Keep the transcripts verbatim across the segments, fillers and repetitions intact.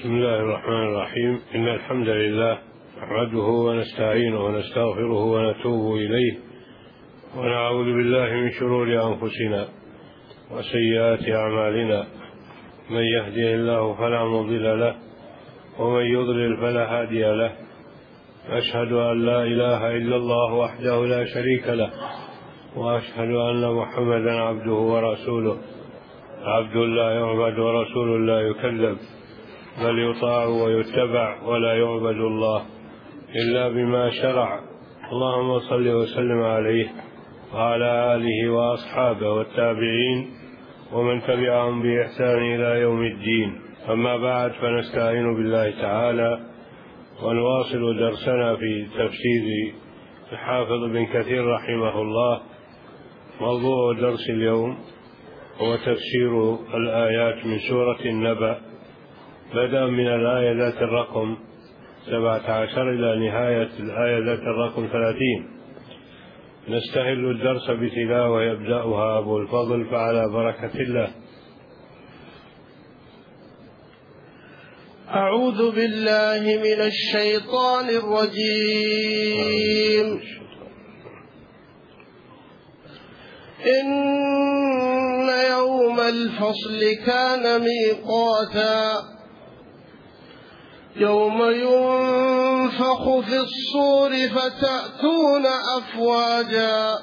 بسم الله الرحمن الرحيم. إن الحمد لله نحمده ونستعينه ونستغفره ونتوب إليه ونعوذ بالله من شرور أنفسنا وسيئات أعمالنا. من يهده الله فلا مضل له ومن يضلل فلا هادي له. أشهد أن لا إله إلا الله وحده لا شريك له وأشهد أن محمدا عبده ورسوله، عبد لا يعبد ورسول لا يكذب، بل يطاع ويتبع ولا يعبد الله إلا بما شرع. اللهم صل وسلم عليه وعلى آله وأصحابه والتابعين ومن تبعهم بإحسان إلى يوم الدين. أما بعد، فنستعين بالله تعالى ونواصل درسنا في تفسير الحافظ بن كثير رحمه الله. موضوع درس اليوم هو تفسير الآيات من سورة النبأ، بدءا من الآية ذات الرقم سبعة عشر إلى نهاية الآية ذات الرقم ثلاثين. نستهل الدرس بتلاوة يبدأها أبو الفضل، فعلى بركة الله. أعوذ بالله من الشيطان الرجيم. إن يوم الفصل كان ميقاتا، يوم ينفخ في الصور فتأتون أفواجا،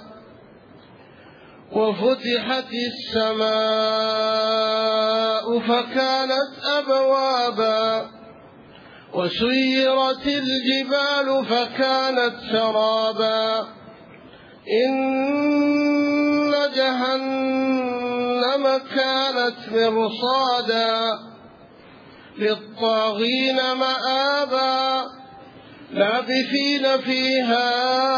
وفتحت السماء فكانت أبوابا، وسيرت الجبال فكانت سرابا. إن جهنم كانت مرصادا للطاغين مآبا، لابثين فيها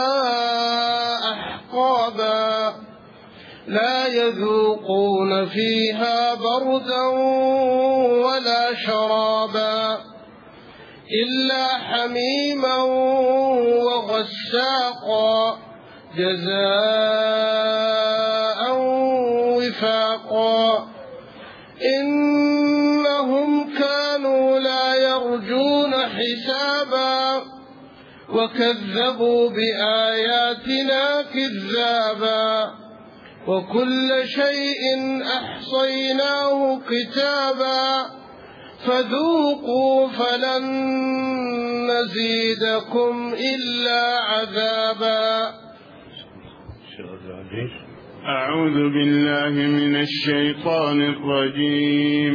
أحقابا، لا يذوقون فيها بردا ولا شرابا إلا حميما وغساقا جزاء وفاقا. إنهم كانوا لا يرجون حسابا وكذبوا بآياتنا كذابا، وكل شيء أحصيناه كتابا، فذوقوا فلن نزيدكم إلا عذابا. أعوذ بالله من الشيطان الرجيم.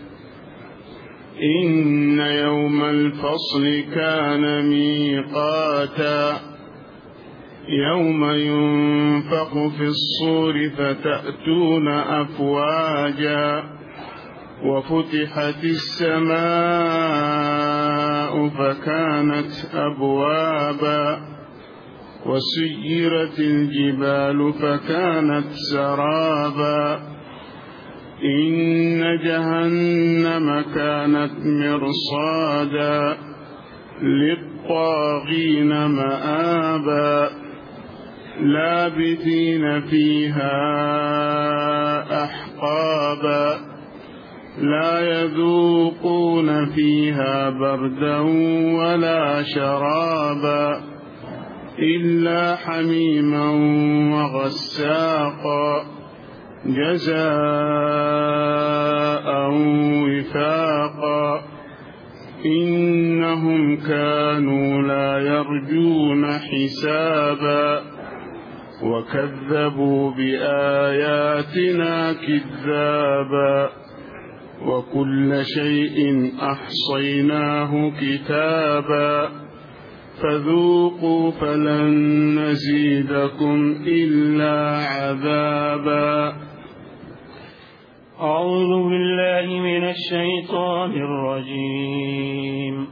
إن يوم الفصل كان ميقاتا، يوم ينفخ في الصور فتأتون أفواجا، وفتحت السماء فكانت أبوابا، وسيرت الجبال فكانت سرابا. إن جهنم كانت مرصادا للطاغين مآبا، لابثين فيها أحقابا، لا يذوقون فيها بردا ولا شرابا إلا حميما وغساقا جزاء وفاقا. إنهم كانوا لا يرجون حسابا وكذبوا بآياتنا كذابا، وكل شيء أحصيناه كتابا، فذوقوا فلن نزيدكم إلا عذابا. أعوذ بالله من الشيطان الرجيم.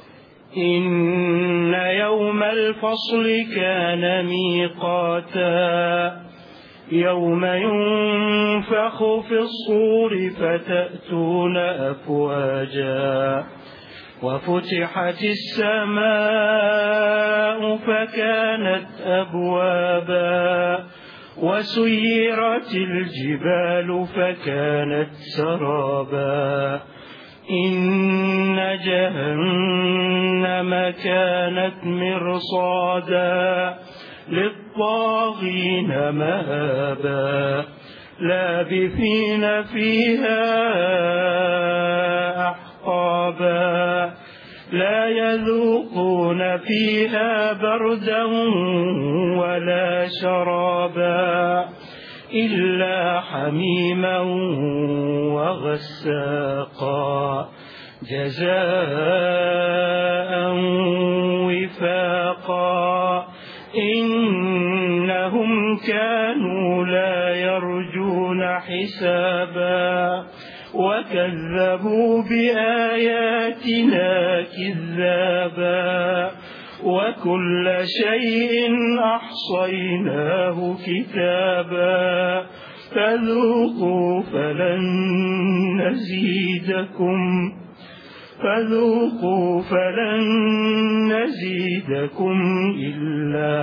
إن يوم الفصل كان ميقاتا، يوم ينفخ في الصور فتأتون أفواجا، وفتحت السماء فكانت أبوابا، وسيرت الجبال فكانت سرابا. إن جهنم كانت مرصادا للطاغين مآبا لابثين فيها أحقابا لا يذوقون فيها بردا ولا شرابا إلا حميما وغساقا جزاء وفاقا إنهم كانوا لا يرجون حسابا وكذبوا بآياتنا كذابا وكل شيء أحصيناه كتابا فذوقوا فلن نزيدكم فذوقوا فلن نزيدكم إلا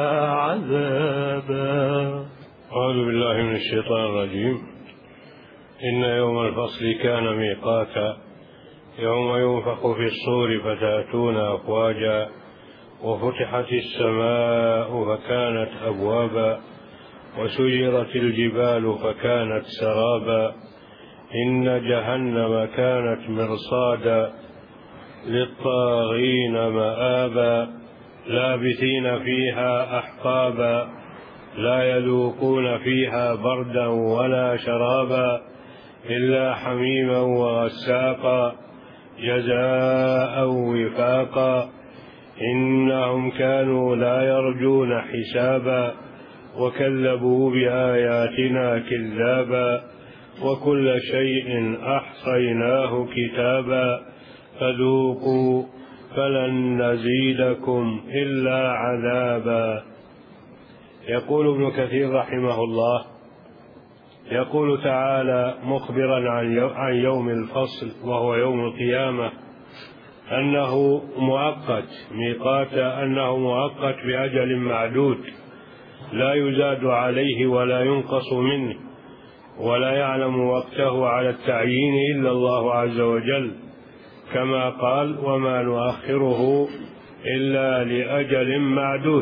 عذابا. أعوذ بالله من الشيطان الرجيم. إن يوم الفصل كان ميقاتا يوم ينفخ في الصور فتأتون أفواجا وفتحت السماء فكانت أبوابا وسيرت الجبال فكانت سرابا إن جهنم كانت مرصادا للطاغين مآبا لابثين فيها أحقابا لا يذوقون فيها بردا ولا شرابا إلا حميما وغساقا جزاء وفاقا إنهم كانوا لا يرجون حسابا وكذبوا بآياتنا كذابا وكل شيء أحصيناه كتابا فذوقوا فلن نزيدكم إلا عذابا. يقول ابن كثير رحمه الله يقول تعالى مخبرا عن يوم الفصل وهو يوم القيامة أنه مؤقت ميقات أنه مؤقت بأجل معدود لا يزاد عليه ولا ينقص منه ولا يعلم وقته على التعيين إلا الله عز وجل كما قال وما نؤخره إلا لأجل معدود.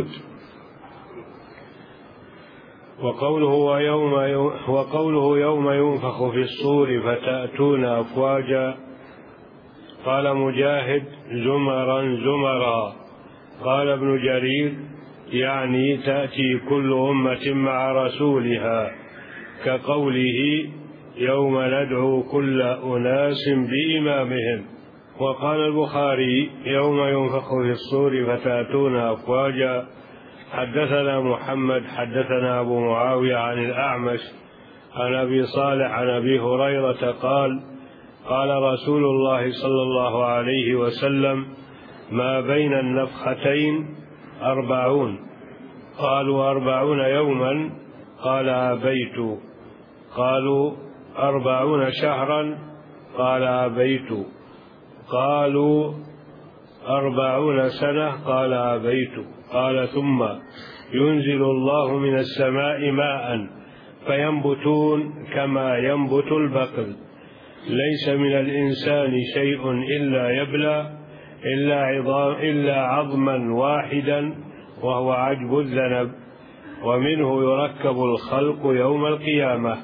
وقوله, ويوم وقوله يوم ينفخ في الصور فتأتون أفواجا قال مجاهد زمرا زمرا. قال ابن جرير يعني تأتي كل أمة مع رسولها كقوله يوم ندعو كل أناس بإمامهم. وقال البخاري يوم ينفخ في الصور فتأتون أفواجا. حدثنا محمد حدثنا أبو معاوية عن الأعمش عن أبي صالح عن أبي هريرة قال قال رسول الله صلى الله عليه وسلم ما بين النفختين أربعون. قالوا أربعون يوما قال أبيت. قالوا أربعون شهرا قال أبيت. قالوا أربعون سنة قال أبيت. قال ثم ينزل الله من السماء ماء فينبتون كما ينبت البقل ليس من الإنسان شيء إلا يبلى إلا, عظام إلا عظما واحدا وهو عجب الذنب ومنه يركب الخلق يوم القيامة.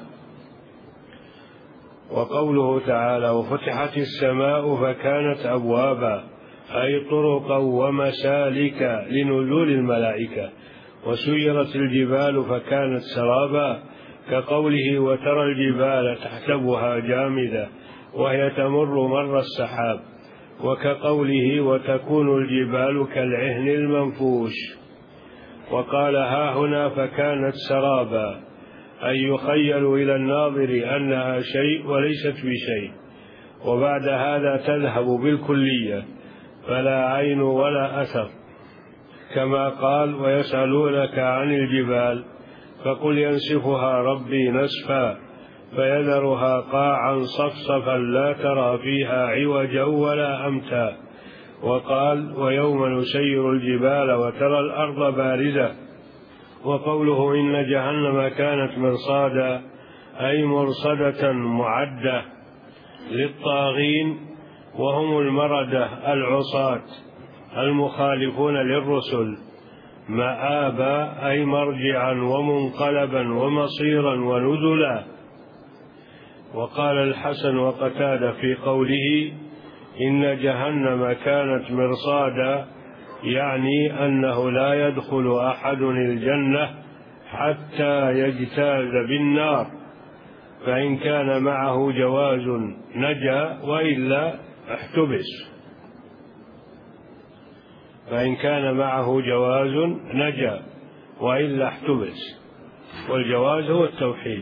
وقوله تعالى وفتحت السماء فكانت أبوابا أي طرقا ومسالك لنزول الملائكة وسيرت الجبال فكانت سرابا كقوله وترى الجبال تحسبها جامدة وهي تمر مر السحاب وكقوله وتكون الجبال كالعهن المنفوش. وقال ها هنا فكانت سرابا أي يخيل إلى الناظر أنها شيء وليست بشيء وبعد هذا تذهب بالكلية فلا عين ولا أثر كما قال ويسألونك عن الجبال فقل ينسفها ربي نسفا فيذرها قاعا صفصفا لا ترى فيها عوجا ولا أمتا. وقال ويوم نسير الجبال وترى الأرض بارزة. وقوله إن جهنم كانت مرصادا أي مرصدة معدة للطاغين وهم المردة العصاة المخالفون للرسل، مآبا أي مرجعا ومنقلبا ومصيرا ونزلا. وقال الحسن وقتادة في قوله إن جهنم كانت مرصادا، يعني أنه لا يدخل أحد الجنة حتى يجتاز بالنار، فإن كان معه جواز نجا وإلا احتبس فإن كان معه جواز نجا وإلا احتبس. والجواز هو التوحيد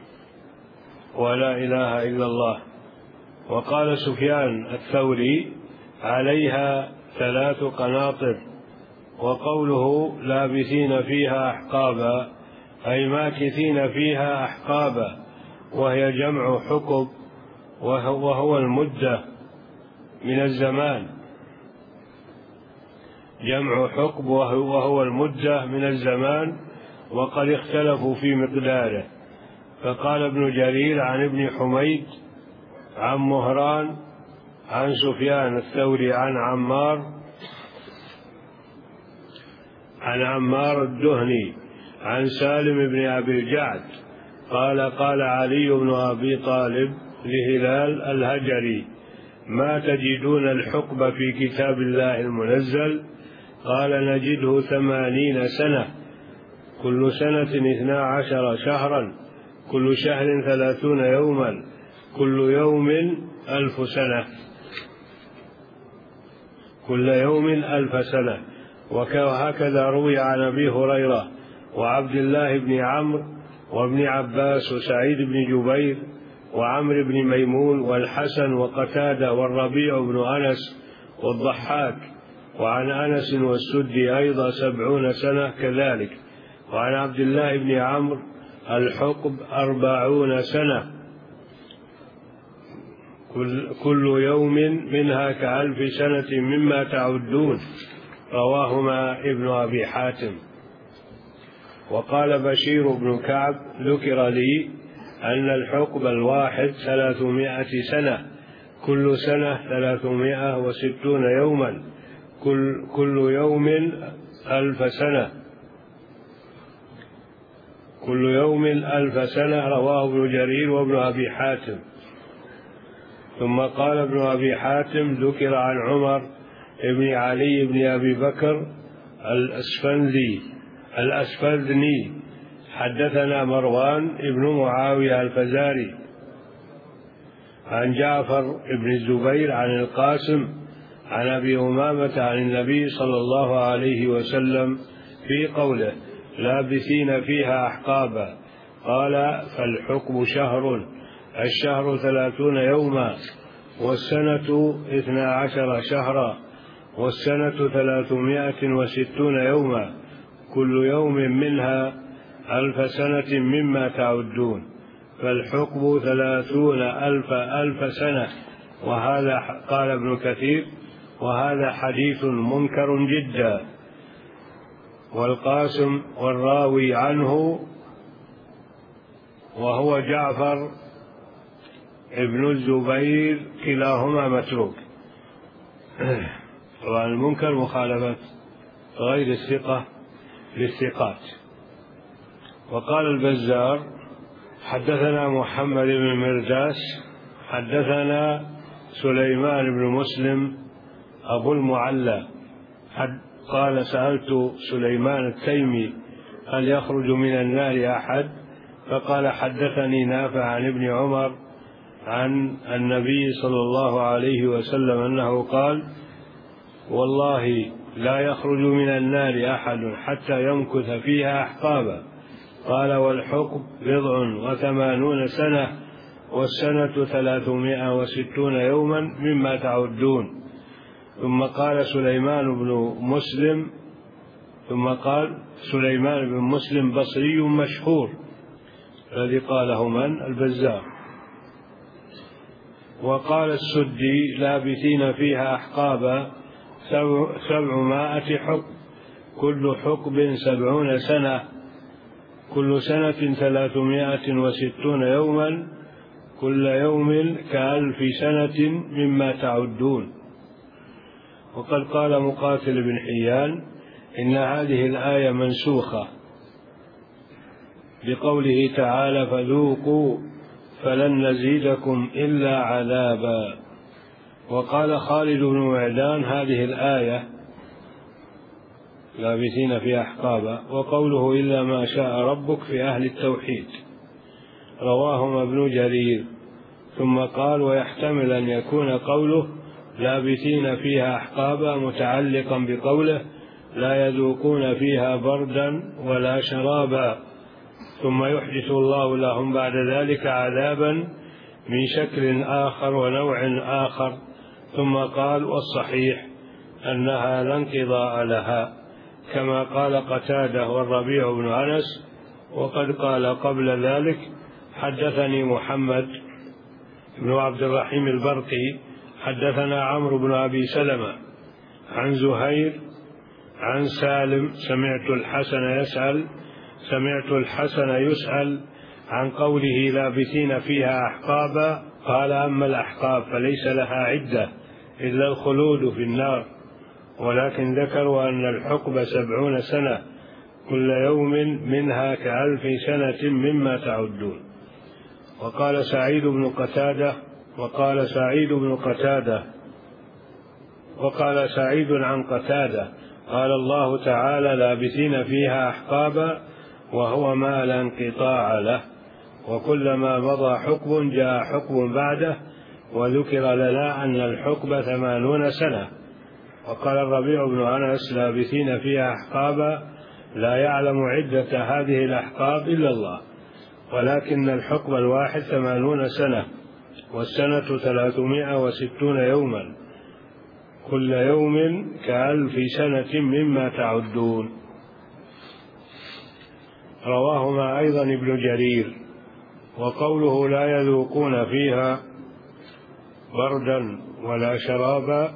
ولا إله إلا الله. وقال سفيان الثوري عليها ثلاث قناطر. وقوله لابثين فيها أحقابا أي ماكثين فيها أحقابا، وهي جمع حقب وهو المدة من الزمان، جمع حقب وهو المدة من الزمان، وقد اختلفوا في مقداره. فقال ابن جرير عن ابن حميد عن مهران عن سفيان الثوري عن عمار عن عمار الدهني عن سالم بن أبي الجعد قال قال علي بن أبي طالب لهلال الهجري ما تجدون الحقب في كتاب الله المنزل؟ قال نجده ثمانين سنة، كل سنة اثنا عشر شهرا، كل شهر ثلاثون يوما، كل يوم ألف سنة، كل يوم ألف سنة. وهكذا روي عن أبي هريرة وعبد الله بن عمرو وابن عباس وسعيد بن جبير وعمرو بن ميمون والحسن وقتادة والربيع بن أنس والضحاك، وعن أنس والسدي أيضا سبعون سنة كذلك. وعن عبد الله بن عمرو الحقب أربعون سنة، كل, كل يوم منها كألف سنة مما تعدون. رواهما ابن أبي حاتم. وقال بشير بن كعب ذكر لي أن الحقب الواحد ثلاثمائة سنة، كل سنة ثلاثمائة وستون يوما، كل, كل يوم ألف سنة، كل يوم ألف سنة. رواه ابن جرير وابن أبي حاتم. ثم قال ابن أبي حاتم ذكر عن عمر ابن علي بن أبي بكر الأسفندي الأسفندني حدثنا مروان ابن معاوية الفزاري عن جعفر بن الزبير عن القاسم عن أبي أمامة عن النبي صلى الله عليه وسلم في قوله لابثين فيها أحقابا، قال فالحكم شهر، الشهر ثلاثون يوما، والسنة اثنا عشر شهرا، والسنة ثلاثمائة وستون يوما، كل يوم منها ألف سنة مما تعدون، فالحكم ثلاثون ألف ألف سنة. وهذا قال ابن كثير وهذا حديث منكر جدا. والقاسم والراوي عنه وهو جعفر ابن الزبير كلاهما متروك. طبعا المنكر مخالفة غير الثقة للثقات. وقال البزار حدثنا محمد بن مرداس حدثنا سليمان بن مسلم أبو المعلى قال سألت سليمان التيمي هل يخرج من النار أحد؟ فقال حدثني نافع عن ابن عمر عن النبي صلى الله عليه وسلم أنه قال والله لا يخرج من النار أحد حتى يمكث فيها أحقابا. قال والحكم بضع وثمانون سنة، والسنة ثلاثمائة وستون يوما مما تعدون. ثم قال سليمان بن مسلم ثم قال سليمان بن مسلم بصري مشهور الذي قاله من؟ البزار. وقال السدي لابثين فيها أحقابا سبعمائة حقب، كل حقب سبعون سنة، كل سنة ثلاثمائة وستون يوما، كل يوم كألف سنة مما تعدون. وقد قال مقاتل بن حيان إن هذه الآية منسوخة بقوله تعالى فذوقوا فلن نزيدكم إلا عذابا. وقال خالد بن معدان هذه الآية لابثين فيها أحقابا، وقوله إلا ما شاء ربك في أهل التوحيد. رواهما ابن جرير. ثم قال ويحتمل أن يكون قوله لابثين فيها أحقابا متعلقا بقوله لا يذوقون فيها بردا ولا شرابا، ثم يحدث الله لهم بعد ذلك عذابا من شكل آخر ونوع آخر. ثم قال والصحيح أنها لا انقضاء لها، كما قال قتادة والربيع بن أنس. وقد قال قبل ذلك حدثني محمد بن عبد الرحيم البرقي حدثنا عمرو بن أبي سلمة عن زهير عن سالم سمعت الحسن يسأل سمعت الحسن يسأل عن قوله لابثين فيها أحقابا، قال أما الأحقاب فليس لها عدة إلا الخلود في النار، ولكن ذكروا أن الحقب سبعون سنة كل يوم منها كألف سنة مما تعدون. وقال سعيد بن قتادة وقال سعيد بن قتادة وقال سعيد عن قتادة قال الله تعالى لابثين فيها أحقابا وهو ما لا انقطاع له، وكلما مضى حقب جاء حقب بعده، وذكر لنا أن الحقب ثمانون سنة. وقال الربيع بن أنس لابثين فيها أحقابا لا يعلم عدة هذه الأحقاب إلا الله، ولكن الحقب الواحد ثمانون سنة، والسنة ثلاثمائة وستون يوما، كل يوم كألف سنة مما تعدون. رواهما أيضا ابن جرير. وقوله لا يذوقون فيها بردا ولا شرابا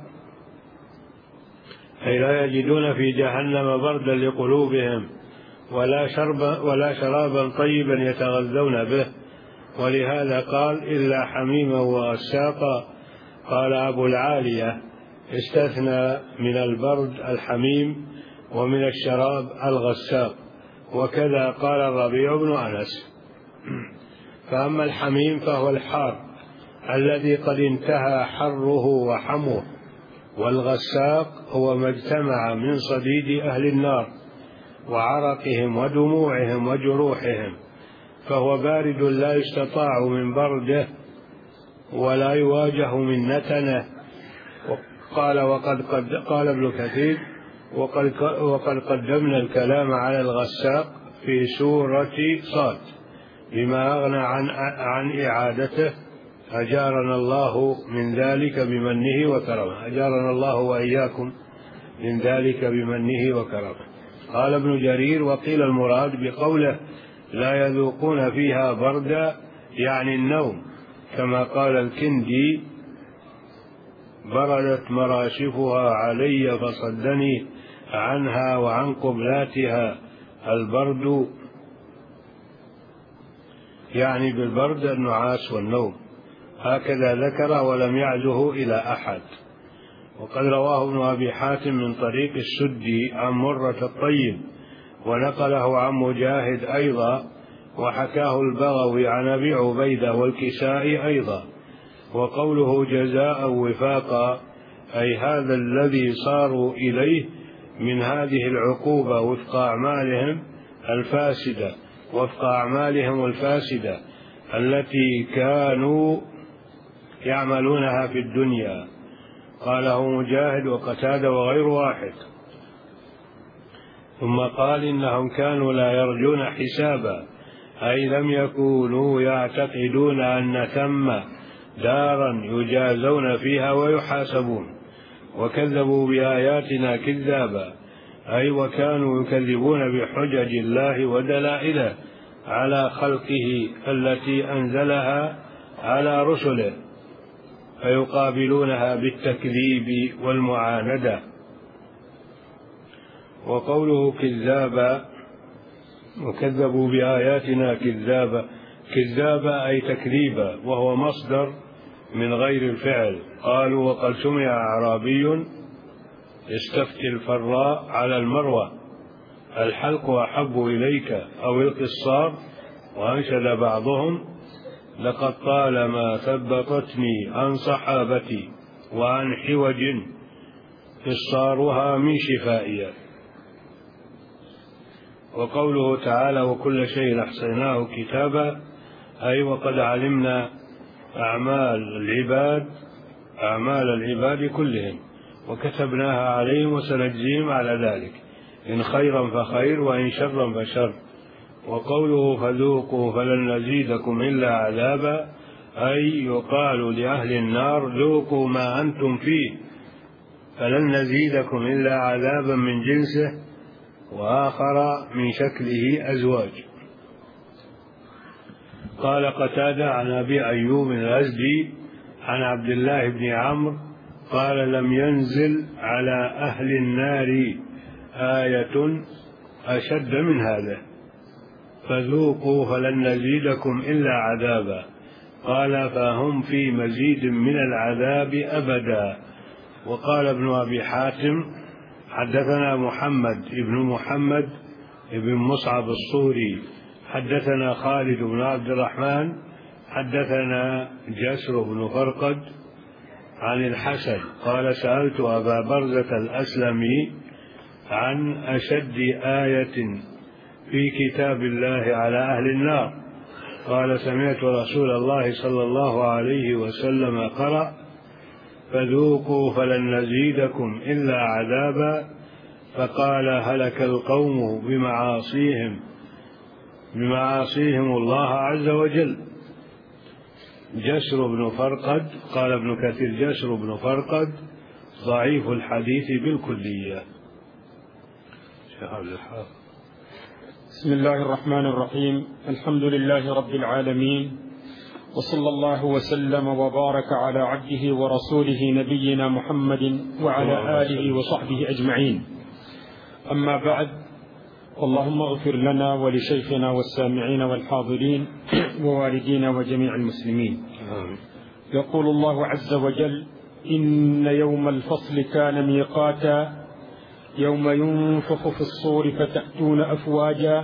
أي لا يجدون في جهنم بردا لقلوبهم ولا شربا ولا شرابا طيبا يتغذون به، ولهذا قال إلا حميما وغساقا. قال أبو العالية استثنى من البرد الحميم ومن الشراب الغساق، وكذا قال الربيع بن أنس. فأما الحميم فهو الحار الذي قد انتهى حره وحمه، والغساق هو ما اجتمع من صديد أهل النار وعرقهم ودموعهم وجروحهم، فهو بارد لا يستطاع من برده ولا يواجه من نتنه. قال وقد قد قال ابن كثير وقد, وقد قدمنا الكلام على الغساق في سورة صاد بما أغنى عن, عن إعادته، أجارنا الله من ذلك بمنه وكرمه، أجارنا الله وإياكم من ذلك بمنه وكرمه. قال ابن جرير وقيل المراد بقوله لا يذوقون فيها بردا يعني النوم، كما قال الكندي بردت مراشفها علي فصدني عنها وعن قبلاتها البرد، يعني بالبرد النعاس والنوم، هكذا ذكر ولم يعزه إلى أحد. وقد رواه ابن أبي حاتم من طريق السدي عن مرة الطيب، ونقله عن مجاهد أيضا، وحكاه البغوي عن أبي عبيدة والكسائي أيضا. وقوله جزاء وفاقا أي هذا الذي صاروا إليه من هذه العقوبة وفق أعمالهم الفاسدة وفق أعمالهم الفاسدة التي كانوا يعملونها في الدنيا. قاله مجاهد وقتادة وغير واحد. ثم قال إنهم كانوا لا يرجون حسابا أي لم يكونوا يعتقدون أن ثم دارا يجازون فيها ويحاسبون، وكذبوا بآياتنا كذابا أي وكانوا يكذبون بحجج الله ودلائله على خلقه التي أنزلها على رسله، فيقابلونها بالتكذيب والمعاندة. وقوله كذابا وكذبوا بآياتنا كذابا كذابا أي تكذيبا، وهو مصدر من غير الفعل. قالوا وقد سمع أعرابي يستفتي الفراء على المروة الحلق أحب إليك أو القصار، وأنشد بعضهم لقد طالما ثبطتني عن صحابتي وعن حوج قصارها من شفائي. وقوله تعالى وكل شيء أحصيناه كتابا، أي وقد علمنا أعمال العباد أعمال العباد كلهم وكتبناها عليهم وسنجزيهم على ذلك، إن خيرا فخير وإن شرا فشر. وقوله فذوقوا فلن نزيدكم إلا عذابا، أي يقال لأهل النار ذوقوا ما أنتم فيه فلن نزيدكم إلا عذابا من جنسه، وآخر من شكله أزواج. قال قتادة عن أبي أيوب الأزدي عن عبد الله بن عمرو قال لم ينزل على أهل النار آية أشد من هذا، فذوقوا فلن نزيدكم إلا عذابا. قال فهم في مزيد من العذاب أبدا. وقال ابن أبي حاتم حدثنا محمد ابن محمد ابن مصعب الصوري حدثنا خالد بن عبد الرحمن حدثنا جسر بن فرقد عن الحسن قال سألت أبا برزة الأسلمي عن أشد آية في كتاب الله على أهل النار، قال سمعت رسول الله صلى الله عليه وسلم قرأ فذوقوا فلن نزيدكم إلا عذابا، فقال هلك القوم بمعاصيهم بمعاصيهم الله عز وجل. جسر بن فرقد قال ابن كثير جسر بن فرقد ضعيف الحديث بالكلية. بسم الله الرحمن الرحيم، الحمد لله رب العالمين، وصلى الله وسلم وبارك على عبده ورسوله نبينا محمد وعلى آله وصحبه أجمعين. أما بعد، اللهم اغفر لنا ولشيخنا والسامعين والحاضرين ووالدينا وجميع المسلمين. يقول الله عز وجل إن يوم الفصل كان ميقاتا يوم ينفخ في الصور فتأتون أفواجا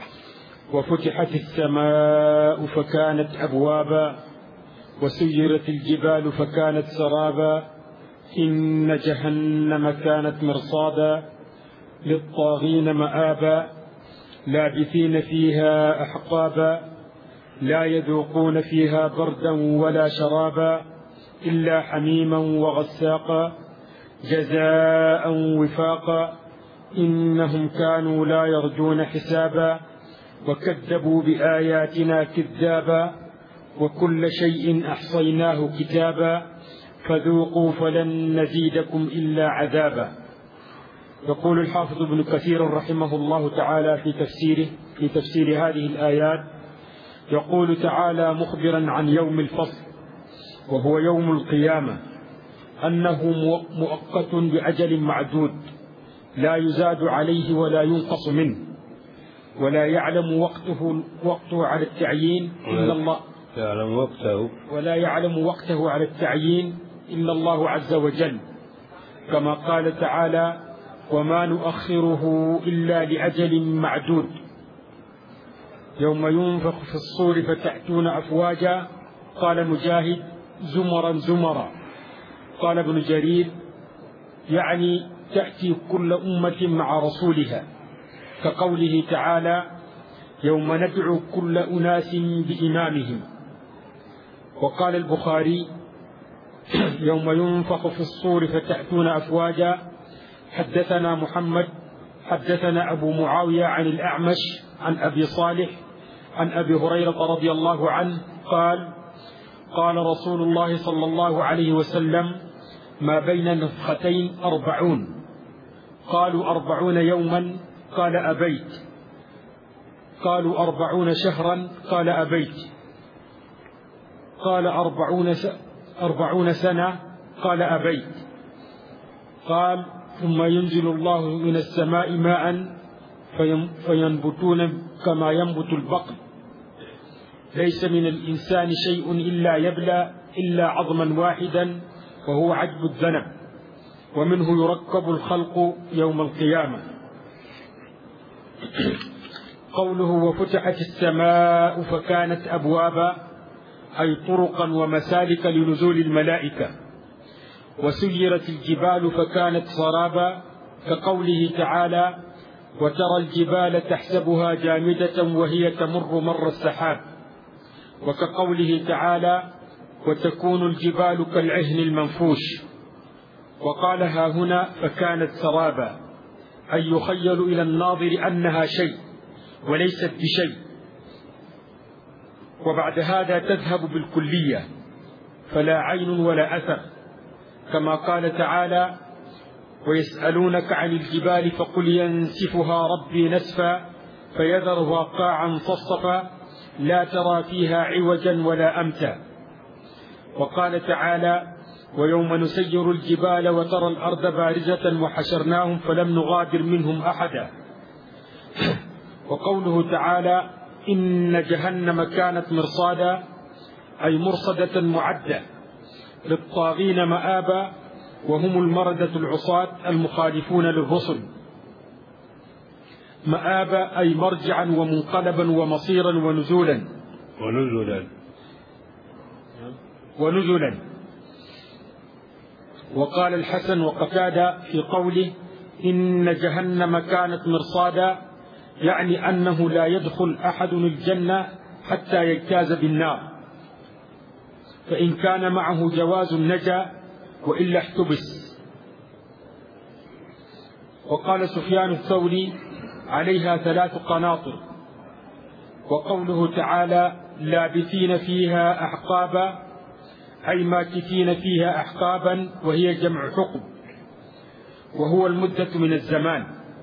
وفتحت السماء فكانت أبوابا وسيرت الجبال فكانت سرابا إن جهنم كانت مرصادا للطاغين مآبا لابثين فيها أحقابا لا يذوقون فيها بردا ولا شرابا إلا حميما وغساقا جزاء وفاقا إنهم كانوا لا يرجون حسابا وكذبوا بآياتنا كذابا وكل شيء أحصيناه كتابا فذوقوا فلن نزيدكم إلا عذابا. يقول الحافظ ابن كثير رحمه الله تعالى في تفسيره في تفسير هذه الآيات، يقول تعالى مخبرا عن يوم الفصل وهو يوم القيامة أنه مؤقت بأجل معدود لا يزاد عليه ولا ينقص منه، ولا يعلم وقته وقته على التعيين إلا الله يعلم وقته ولا يعلم وقته على التعيين إلا الله عز وجل، كما قال تعالى وما نؤخره إلا لأجل معدود. يوم ينفخ في الصور فتأتون أفواجا، قال مجاهد زمرا زمرا. قال ابن جرير يعني تأتي كل أمة مع رسولها، كقوله تعالى يوم ندعو كل أناس بإمامهم. وقال البخاري يوم ينفخ في الصور فتأتون أفواجا. حدثنا محمد حدثنا أبو معاوية عن الأعمش عن أبي صالح عن أبي هريرة رضي الله عنه قال قال رسول الله صلى الله عليه وسلم ما بين نفختين أربعون. قالوا أربعون يوما؟ قال أبيت. قالوا أربعون شهرا؟ قال أبيت. قال أربعون, س... أربعون سنة؟ قال أبيت. قال ثم ينزل الله من السماء ماء فينبتون كما ينبت البقل ليس من الإنسان شيء إلا يبلى إلا عظما واحدا وهو عجب الذنب، ومنه يركب الخلق يوم القيامة. قوله وفتحت السماء فكانت أبوابا، أي طرقا ومسالك لنزول الملائكة. وسيرت الجبال فكانت سرابا، كقوله تعالى وترى الجبال تحسبها جامدة وهي تمر مر السحاب، وكقوله تعالى وتكون الجبال كالعهن المنفوش. وقال ها هنا فكانت سرابا، أي يخيل إلى الناظر أنها شيء وليست بشيء، وبعد هذا تذهب بالكلية فلا عين ولا أثر، كما قال تعالى ويسألونك عن الجبال فقل ينسفها ربي نسفا فيذرها قاعا صفصفا لا ترى فيها عوجا ولا أمتا. وقال تعالى ويوم نسير الجبال وترى الأرض بارزة وحشرناهم فلم نغادر منهم أحدا. وقوله تعالى إن جهنم كانت مرصادا، أي مرصدة معدة للطاغين مآبا، وهم المردة العصاة المخالفون للرسل. مآبا أي مرجعا ومنقلبا ومصيرا ونزولا ونزلا ونزلا. وقال الحسن وقتادة في قوله إن جهنم كانت مرصادا، يعني أنه لا يدخل أحد الجنة حتى يجتاز بالنار، فإن كان معه جواز نجا وإلا احتبس. وقال سفيان الثوري عليها ثلاث قناطر. وقوله تعالى لابثين فيها أحقابا، أي ماكثين فيها أحقابا، وهي جمع حقب وهو المدة من الزمان.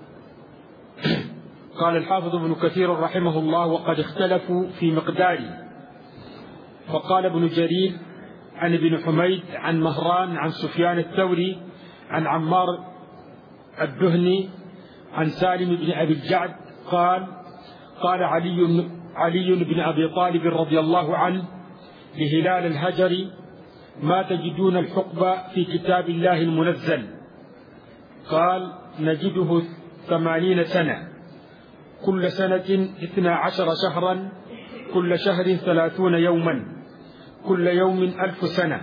قال الحافظ ابن كثير رحمه الله وقد اختلفوا في مقداره، فقال ابن جرير عن ابن حميد عن مهران عن سفيان الثوري عن عمار الدهني عن سالم بن أبي الجعد قال قال علي, علي بن أبي طالب رضي الله عنه لهلال الهجري ما تجدون الحقبة في كتاب الله المنزل؟ قال نجده ثمانين سنة، كل سنة اثنا عشر شهرا، كل شهر ثلاثون يوما، كل يوم ألف سنة.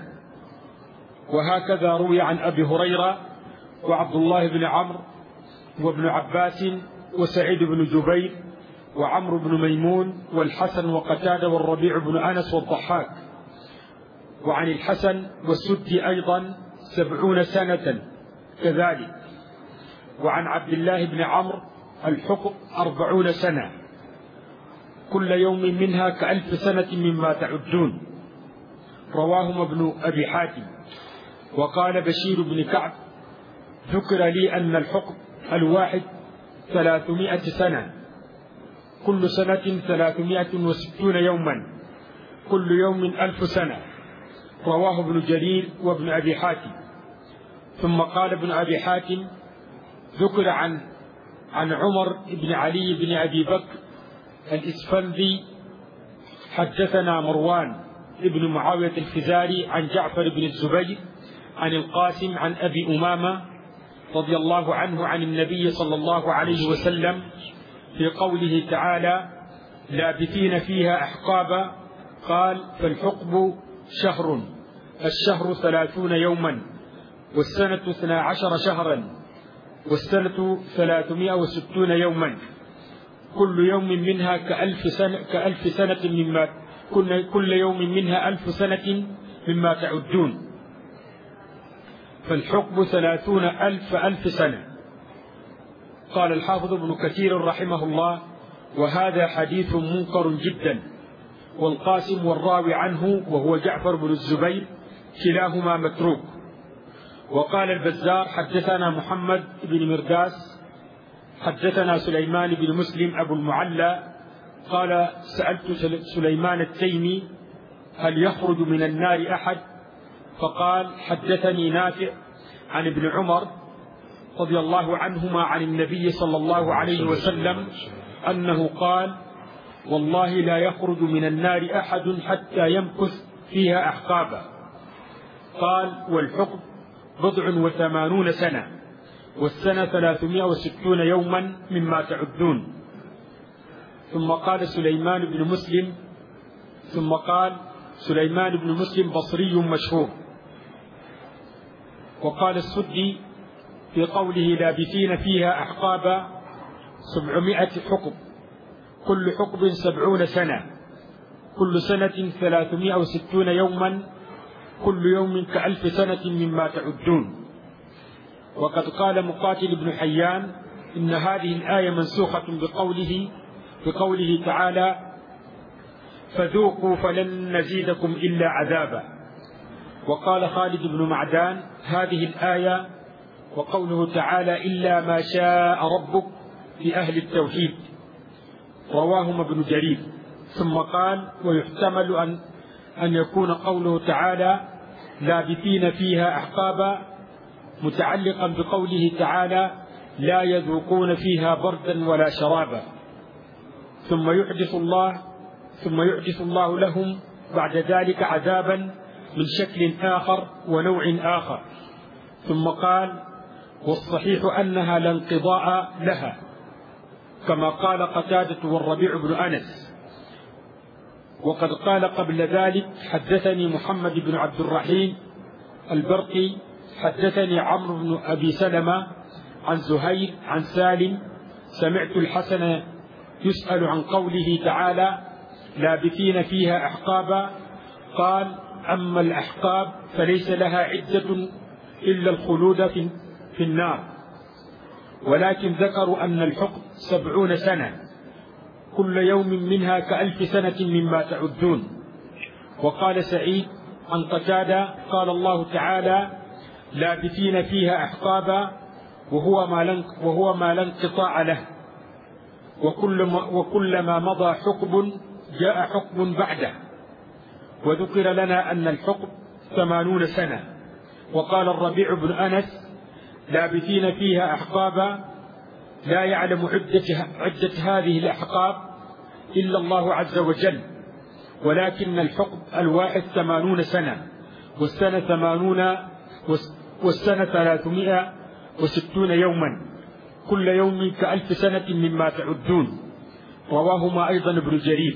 وهكذا روي عن أبي هريرة وعبد الله بن عمرو وابن عباس وسعيد بن جبير وعمرو بن ميمون والحسن وقتادة والربيع بن أنس والضحاك. وعن الحسن والسدي أيضا سبعون سنة كذلك. وعن عبد الله بن عمرو الحكم أربعون سنة، كل يوم منها كألف سنة مما تعدون. رواهم ابن أبي حاتم. وقال بشير بن كعب ذكر لي أن الحكم الواحد ثلاثمائة سنة، كل سنة ثلاثمائة وستون يوما، كل يوم ألف سنة. رواه ابن جرير وابن أبي حاتم. ثم قال ابن أبي حاتم ذكر عن عن عمر بن علي بن أبي بكر الإسفندي حدثنا مروان ابن معاوية الفزاري عن جعفر بن الزبير عن القاسم عن أبي أمامة رضي الله عنه عن النبي صلى الله عليه وسلم في قوله تعالى لابثين فيها أحقابا، قال فالحقب شهر، الشهر ثلاثون يوما، والسنة اثنا عشر شهرا، والسنة ثلاثمائة وستون يوما، كل يوم منها كألف سنة, كألف سنة مما كل, كل يوم منها ألف سنة مما تعدون. فالحقب ثلاثون ألف ألف سنة. قال الحافظ ابن كثير رحمه الله وهذا حديث منكر جدا. والقاسم والراوي عنه وهو جعفر بن الزبير كلاهما متروك. وقال البزار حدثنا محمد بن مرداس حدثنا سليمان بن مسلم أبو المعلى قال سألت سليمان التيمي هل يخرج من النار أحد؟ فقال حدثني نافع عن ابن عمر رضي الله عنهما عن النبي صلى الله عليه وسلم أنه قال والله لا يخرج من النار أحد حتى يمكث فيها أحقابا. قال: والحكم بضع وثمانون سنة، والسنة ثلاثمائة وستون يوما مما تعدون. ثم قال سليمان بن مسلم ثم قال سليمان بن مسلم بصري مشهور. وقال السدي في قوله: لابثين فيها أحقابا سبعمائة حقب، كل حقب سبعون سنة، كل سنة ثلاثمائة وستون يوما، كل يوم كألف سنة مما تعدون. وقد قال مقاتل بن حيان: إن هذه الآية منسوخة بقوله بقوله تعالى: فذوقوا فلن نزيدكم إلا عذابا. وقال خالد بن معدان: هذه الآية وقوله تعالى: إلا ما شاء ربك في أهل التوحيد. رواهما ابن جرير. ثم قال: ويحتمل أن أن يكون قوله تعالى: لابثين فيها أحقابا متعلقا بقوله تعالى: لا يذوقون فيها بردا ولا شرابا، ثم يحدث الله ثم يحدث الله لهم بعد ذلك عذابا من شكل آخر ونوع آخر. ثم قال: والصحيح أنها لا انقضاء لها، كما قال قتادة والربيع بن أنس. وقد قال قبل ذلك: حدثني محمد بن عبد الرحيم البرقي حدثني عمرو بن أبي سلمة عن زهير عن سالم: سمعت الحسن يسأل عن قوله تعالى: لابثين فيها أحقابا، قال: أما الأحقاب فليس لها عدة إلا الخلود في النار، ولكن ذكروا أن الحكم سبعون سنة، كل يوم منها كألف سنة مما تعدون. وقال سعيد عن قتادة: قال الله تعالى: لابثين فيها أحقابا، وهو ما لن وهو ما لا انقطاع له، وكلما مضى حقب جاء حقب بعده. وذكر لنا أن الحقب ثمانون سنة. وقال الربيع بن أنس: لابثين فيها أحقابا، لا يعلم عدة, عدة هذه الأحقاب إلا الله عز وجل، ولكن الحقب الواحد ثمانون سنة، والسنة ثمانون والسنة ثلاثمائة وستون يوما، كل يوم كألف سنة مما تعدون. رواهما أيضا ابن جرير.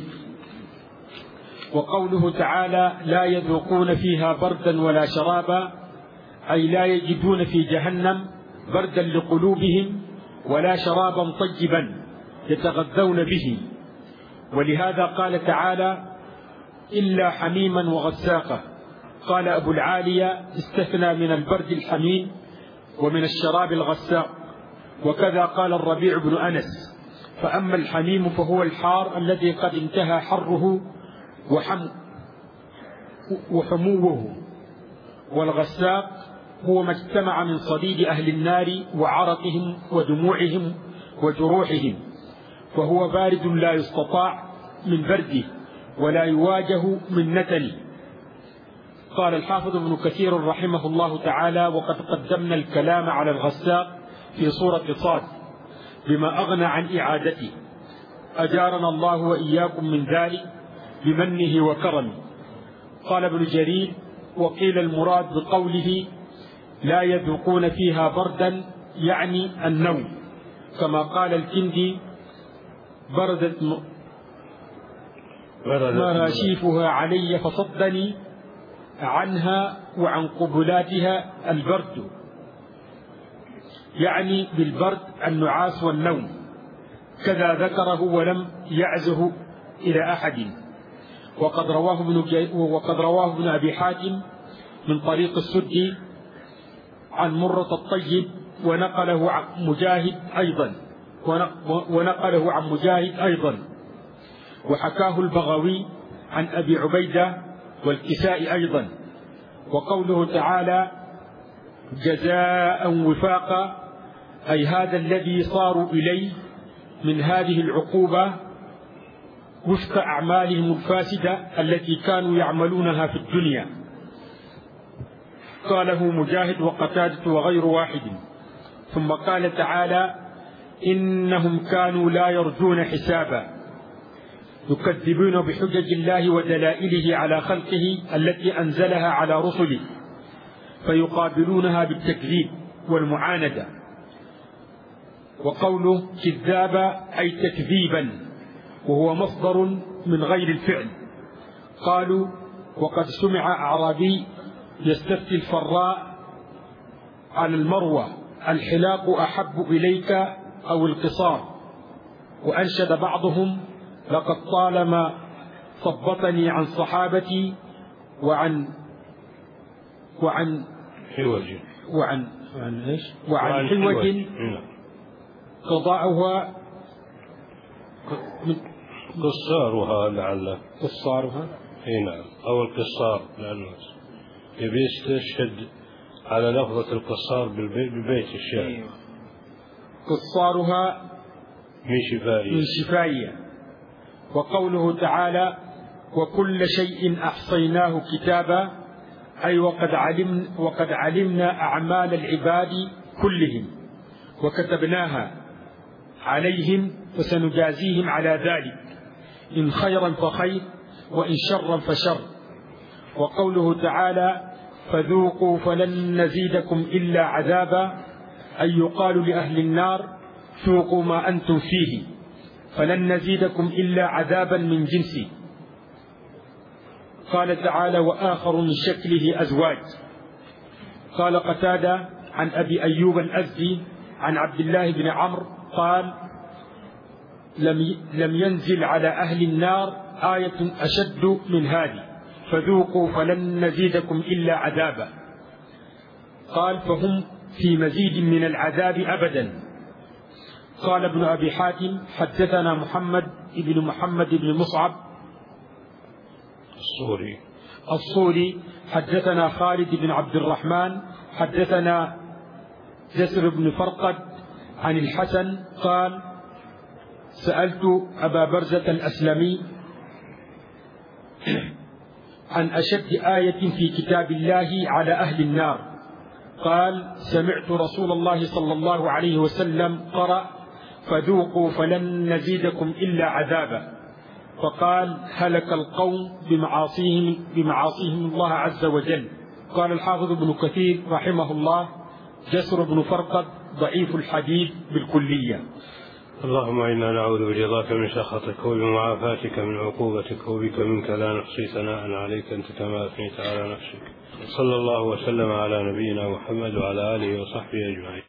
وقوله تعالى: لا يذوقون فيها بردا ولا شرابا، أي لا يجدون في جهنم بردا لقلوبهم ولا شرابا طيبا يتغذون به. ولهذا قال تعالى: إلا حميما وغساقا. قال أبو العالية: استثنى من البرد الحميم ومن الشراب الغساق. وكذا قال الربيع بن أنس: فأما الحميم فهو الحار الذي قد انتهى حره وحم وحموه، والغساق هو ما اجتمع من صديد أهل النار وعرقهم ودموعهم وجروحهم، فهو بارد لا يستطاع من برده ولا يواجه من نتنه. قال الحافظ ابن كثير رحمه الله تعالى: وقد قدمنا الكلام على الغساق في سورة صاد بما أغنى عن إعادته، أجارنا الله وإياكم من ذلك بمنه وكرمه. قال ابن جرير: وقيل المراد بقوله لا يذوقون فيها بردا يعني النوم، كما قال الكندي: بردت مراشيفها علي فصدني عنها وعن قبلاتها البرد، يعني بالبرد النعاس والنوم. كذا ذكره ولم يعزه إلى أحد. وقد رواه ابن وقد رواه ابن أبي حاتم من طريق السدي عن مرة الطيب، ونقله عن مجاهد أيضا ونقله عن مجاهد أيضا وحكاه البغوي عن أبي عبيدة والكسائي أيضا. وقوله تعالى: جزاء وفاقا، أي هذا الذي صاروا إليه من هذه العقوبة وفق أعمالهم الفاسدة التي كانوا يعملونها في الدنيا. قاله مجاهد وقتادة وغير واحد. ثم قال تعالى: إنهم كانوا لا يرجون حسابا، يكذبون بحجج الله ودلائله على خلقه التي أنزلها على رسله فيقابلونها بالتكذيب والمعاندة. وقوله كذابا أي تكذيبا، وهو مصدر من غير الفعل. قالوا وقد سمع أعرابي يستفتي الفراء على المروة الحلاق أحب إليك أو القصار. وأنشد بعضهم لقد طالما صبتني عن صحابتي وعن وعن حوج وعن وعن ايش وعن حوج قضاؤها قصارها لعله قصارها اي نعم، او القصار، لانه يبي يستشهد على لفظة القصار ببيت الشعر. قصارها من شفائية من شفائية. وقوله تعالى وكل شيء أحصيناه كتابا، أي وقد علم وقد علمنا أعمال العباد كلهم وكتبناها عليهم فسنجازيهم على ذلك إن خيرا فخير وإن شرا فشر. وقوله تعالى فذوقوا فلن نزيدكم إلا عذابا، أي يقال لأهل النار ذوقوا ما أنتم فيه فلن نزيدكم إلا عذابا من جنسه. قال تعالى وآخر من شكله أزواج. قال قتادة عن أبي أيوب الأزدي عن عبد الله بن عمرو قال لم لم ينزل على أهل النار آية أشد من هذه فذوقوا فلن نزيدكم إلا عذابا. قال فهم في مزيد من العذاب أبدا. قال ابن أبي حاتم حدثنا محمد بن محمد بن مصعب الصوري الصوري حدثنا خالد بن عبد الرحمن حدثنا جسر بن فرقد عن الحسن قال سألت أبا برزة الأسلمي عن أشد آية في كتاب الله على أهل النار. قال سمعت رسول الله صلى الله عليه وسلم قرأ فذوقوا فلن نزيدكم إلا عذابا. فقال هلك القوم بمعاصيهم بمعاصيهم الله عز وجل. قال الحافظ ابن كثير رحمه الله جسر بن فرقد ضعيف الحديث بالكلية. اللهم إنا نعوذ برضاك من سخطك وبمعافاتك من عقوبتك وبك منك لا نحصي ثناء عليك أنت كما أثنيت على نفسك. صلى الله وسلم على نبينا محمد وعلى آله وصحبه أجمعين.